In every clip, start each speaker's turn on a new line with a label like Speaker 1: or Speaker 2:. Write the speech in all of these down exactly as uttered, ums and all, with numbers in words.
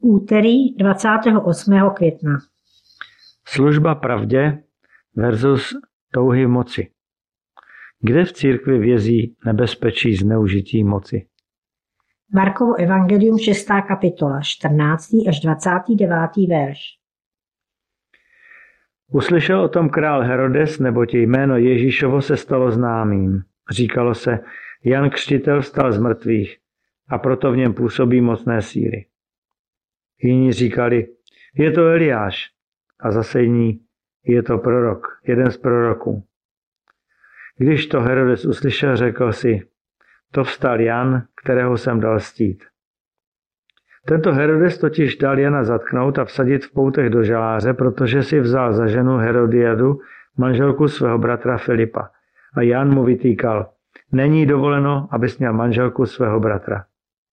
Speaker 1: Úterý dvacátého osmého května.
Speaker 2: Služba pravdě versus touhy moci. Kde v církvi vězí nebezpečí zneužití moci?
Speaker 1: Markovo evangelium šestá kapitola, čtrnáctý až dvacátý devátý verš.
Speaker 2: Uslyšel o tom král Herodes, neboť jméno Ježíšovo se stalo známým. Říkalo se, Jan Křtitel vstal z mrtvých a proto v něm působí mocné síly. Jiní říkali, je to Eliáš, a zase jiní, je to prorok, jeden z proroků. Když to Herodes uslyšel, řekl si, to vstal Jan, kterého jsem dal stít. Tento Herodes totiž dal Jana zatknout a vsadit v poutech do žaláře, protože si vzal za ženu Herodiadu, manželku svého bratra Filipa. A Jan mu vytýkal, není dovoleno, abys měl manželku svého bratra.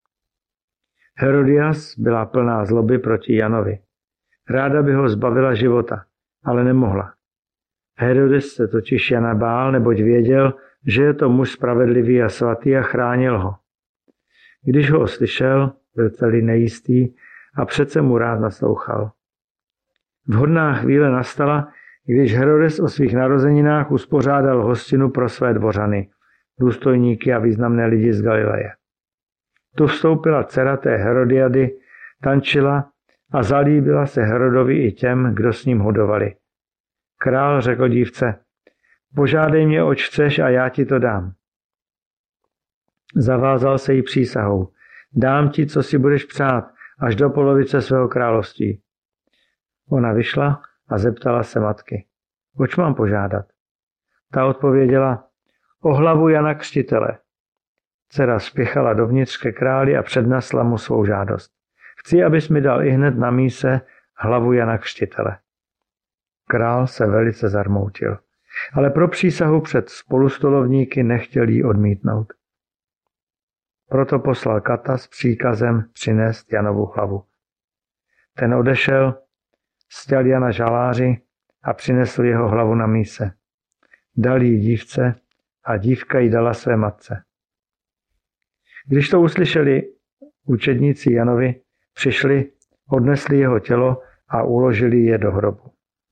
Speaker 2: Herodias byla plná zloby proti Janovi. Ráda by ho zbavila života, ale nemohla. Herodes se totiž Jana bál, neboť věděl, že je to muž spravedlivý a svatý a chránil ho. Když ho slyšel, byl celý nejistý a přece mu rád naslouchal. Vhodná chvíle nastala, když Herodes o svých narozeninách uspořádal hostinu pro své dvořany, důstojníky a významné lidi z Galileje. Tu vstoupila dcera té Herodiady, tančila a zalíbila se Herodovi i těm, kdo s ním hodovali. Král řekl dívce, požádej mě, oč chceš a já ti to dám. Zavázal se jí přísahou, dám ti, co si budeš přát, až do polovice svého království. Ona vyšla a zeptala se matky, oč mám požádat? Ta odpověděla, o hlavu Jana Křtitele. Dcera spěchala dovnitř ke králi a přednesla mu svou žádost. Chci, abys mi dal ihned na míse hlavu Jana Křtitele. Král se velice zarmoutil, ale pro přísahu před spolustolovníky nechtěl jí odmítnout. Proto poslal kata s příkazem přinést Janovu hlavu. Ten odešel, stěl Jana žaláři a přinesl jeho hlavu na míse. Dal jí dívce a dívka ji dala své matce. Když to uslyšeli učedníci Janovi, přišli, odnesli jeho tělo a uložili je do hrobu.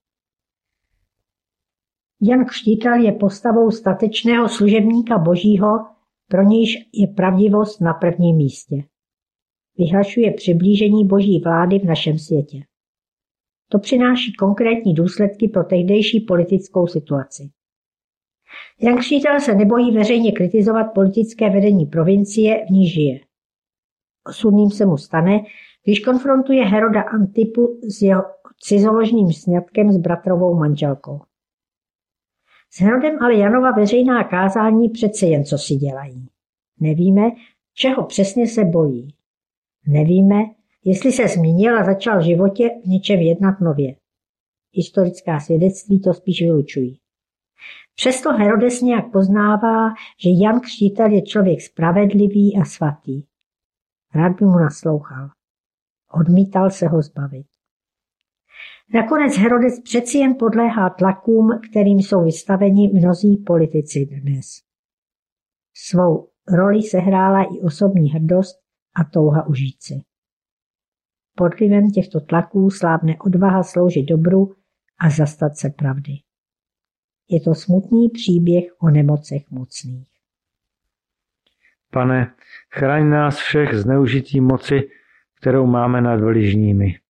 Speaker 1: Jan Křtitel je postavou statečného služebníka Božího, pro nějž je pravdivost na prvním místě. Vyhlašuje přiblížení Boží vlády v našem světě. To přináší konkrétní důsledky pro tehdejší politickou situaci. Jan Křtitel se nebojí veřejně kritizovat politické vedení provincie, v níž žije. Osudným se mu stane, když konfrontuje Heroda Antipu s jeho cizoložným sňatkem s bratrovou manželkou. S Herodem ale Janova veřejná kázání přece jen co si dělají. Nevíme, čeho přesně se bojí. Nevíme, jestli se změnil a začal v životě v něčem jednat nově. Historická svědectví to spíš vylučují. Přesto Herodes nějak poznává, že Jan Křtitel je člověk spravedlivý a svatý. Rád by mu naslouchal. Odmítal se ho zbavit. Nakonec Herodes přeci jen podléhá tlakům, kterým jsou vystaveni mnozí politici dnes. Svou roli sehrála i osobní hrdost a touha užít si. Pod vlivem těchto tlaků slábne odvaha sloužit dobru a zastat se pravdy. Je to smutný příběh o nemocech mocných.
Speaker 2: Pane, chraň nás všech zneužití moci, kterou máme nad bližními.